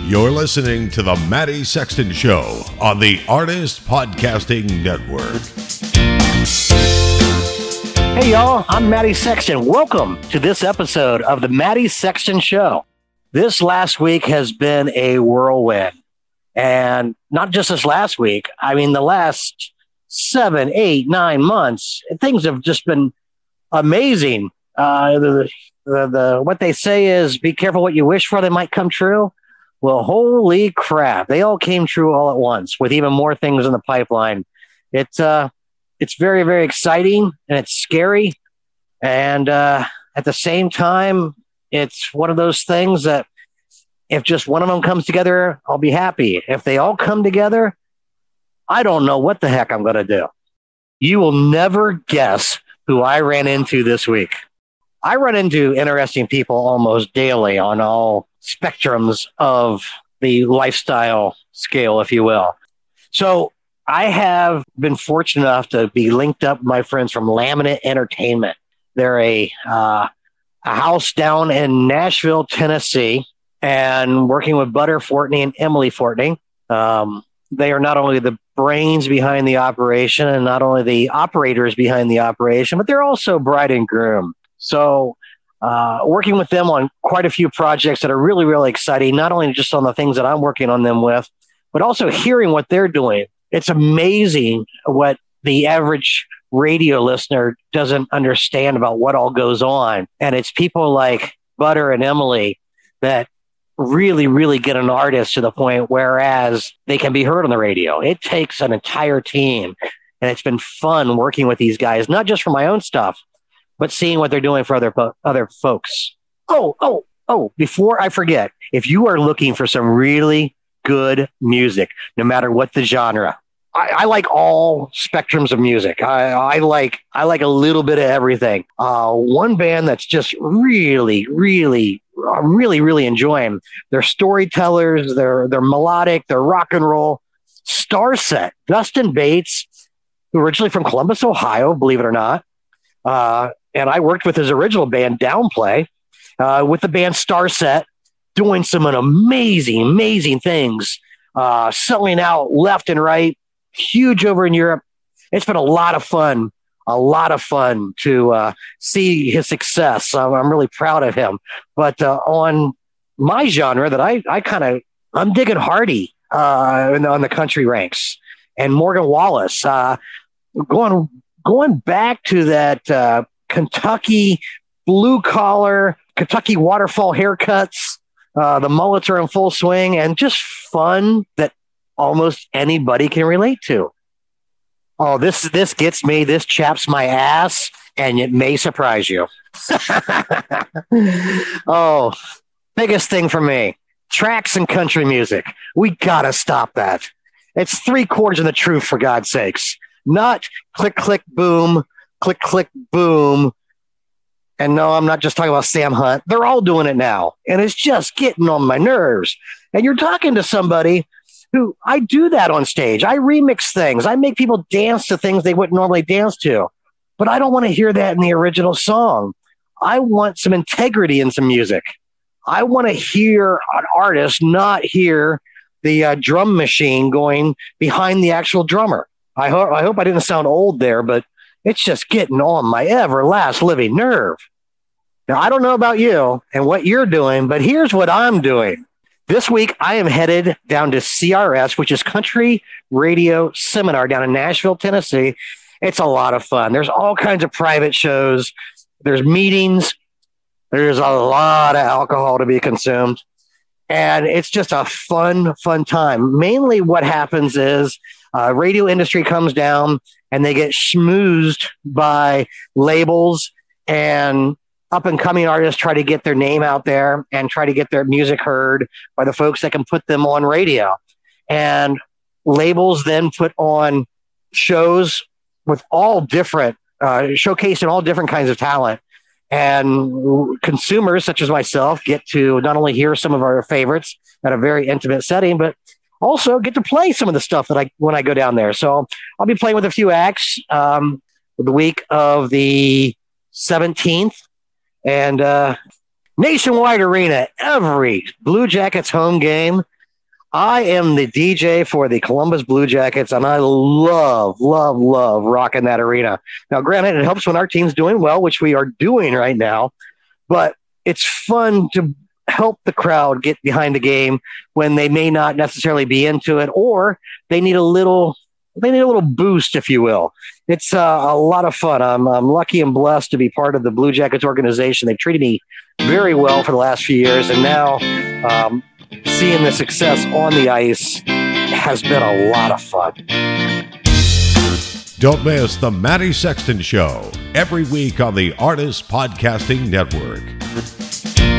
You're listening to the Matty Sexton Show on the Artist Podcasting Network. Hey y'all, I'm Matty Sexton. Welcome to this episode of the Matty Sexton Show. This last week has been a whirlwind. And not just this last week, I mean the last 7, 8, 9 months, things have just been amazing. What they say is be careful what you wish for, they might come true. Well, holy crap. They all came true all at once with even more things in the pipeline. It's very, very exciting and it's scary. And at the same time, it's one of those things that if just one of them comes together, I'll be happy. If they all come together, I don't know what the heck I'm going to do. You will never guess who I ran into this week. I run into interesting people almost daily on all spectrums of the lifestyle scale, if you will. So I have been fortunate enough to be linked up with my friends from Laminate Entertainment. They're a house down in Nashville, Tennessee, and working with Butter Fortney and Emily Fortney. They are not only the brains behind the operation and not only the operators behind the operation, but they're also bride and groom. So working with them on quite a few projects that are really, really exciting, not only just on the things that I'm working on them with, but also hearing what they're doing. It's amazing what the average radio listener doesn't understand about what all goes on. And it's people like Butter and Emily that really, really get an artist to the point whereas they can be heard on the radio. It takes an entire team. And it's been fun working with these guys, not just for my own stuff, but seeing what they're doing for other folks. Oh, before I forget, if you are looking for some really good music, no matter what the genre, I like all spectrums of music. I like a little bit of everything. One band that's just really, really, I'm really enjoying. They're storytellers. They're melodic. They're rock and roll. Starset, Dustin Bates, originally from Columbus, Ohio, believe it or not. And I worked with his original band, Downplay, with the band Starset, doing some amazing things, selling out left and right, huge over in Europe. It's been a lot of fun to see his success. I'm really proud of him. But on my genre that I'm digging Hardy on the country ranks and Morgan Wallace, going back to that Kentucky blue collar, Kentucky waterfall haircuts, the mullets are in full swing, and just fun that almost anybody can relate to. Oh, this gets me. This chaps my ass, and it may surprise you. Oh, biggest thing for me. Tracks and country music. We gotta stop that. It's 3 chords of the truth, for God's sakes. Not click, click, boom, click, click, boom. And no, I'm not just talking about Sam Hunt. They're all doing it now. And it's just getting on my nerves. And you're talking to somebody who, I do that on stage. I remix things. I make people dance to things they wouldn't normally dance to. But I don't want to hear that in the original song. I want some integrity in some music. I want to hear an artist, not hear the drum machine going behind the actual drummer. I hope I didn't sound old there, but it's just getting on my everlasting living nerve. Now, I don't know about you and what you're doing, but here's what I'm doing. This week, I am headed down to CRS, which is Country Radio Seminar down in Nashville, Tennessee. It's a lot of fun. There's all kinds of private shows. There's meetings. There's a lot of alcohol to be consumed. And it's just a fun time. Mainly what happens is radio industry comes down and they get schmoozed by labels, and up-and-coming artists try to get their name out there and try to get their music heard by the folks that can put them on radio. And labels then put on shows with all different, showcasing all different kinds of talent. And consumers, such as myself, get to not only hear some of our favorites at a very intimate setting, but also get to play some of the stuff that when I go down there. So I'll be playing with a few acts the week of the 17th. And Nationwide Arena, every Blue Jackets home game I am the DJ for the Columbus Blue Jackets, and I love rocking that arena. Now, granted, it helps when our team's doing well, which we are doing right now, but it's fun to help the crowd get behind the game when they may not necessarily be into it, or they need a little boost, if you will. It's a lot of fun. I'm lucky and blessed to be part of the Blue Jackets organization. They've treated me very well for the last few years, and now seeing the success on the ice has been a lot of fun. Don't miss the Matty Sexton Show every week on the Artist Podcasting Network.